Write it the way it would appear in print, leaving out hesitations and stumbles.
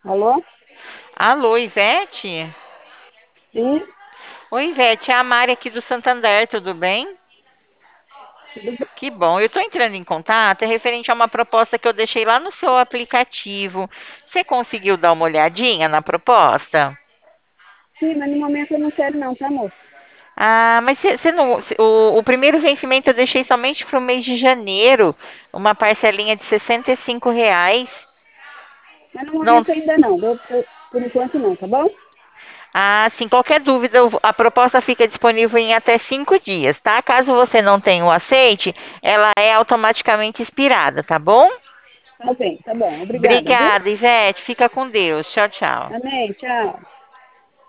Alô? Alô, Ivete? Sim, Oi, Ivete, é a Mari aqui do Santander, tudo bem? tudo bem. Que bom, eu estou entrando em contato, é referente a uma proposta que eu deixei lá no seu aplicativo. Você conseguiu dar uma olhadinha na proposta? Sim, mas no momento eu não quero não, tá, moço? Ah, mas você não. O primeiro vencimento eu deixei somente para o mês de janeiro, uma parcelinha de R$ 65. Mas no Não. momento ainda não, por enquanto não, tá bom? Ah, sim, qualquer dúvida, a proposta fica disponível em até 5 dias, tá? Caso você não tenha o aceite, ela é automaticamente expirada, tá bom? Tá bem, tá bom. Obrigada, viu? Obrigada, Ivete. Fica com Deus. Tchau, tchau. Amém, tchau.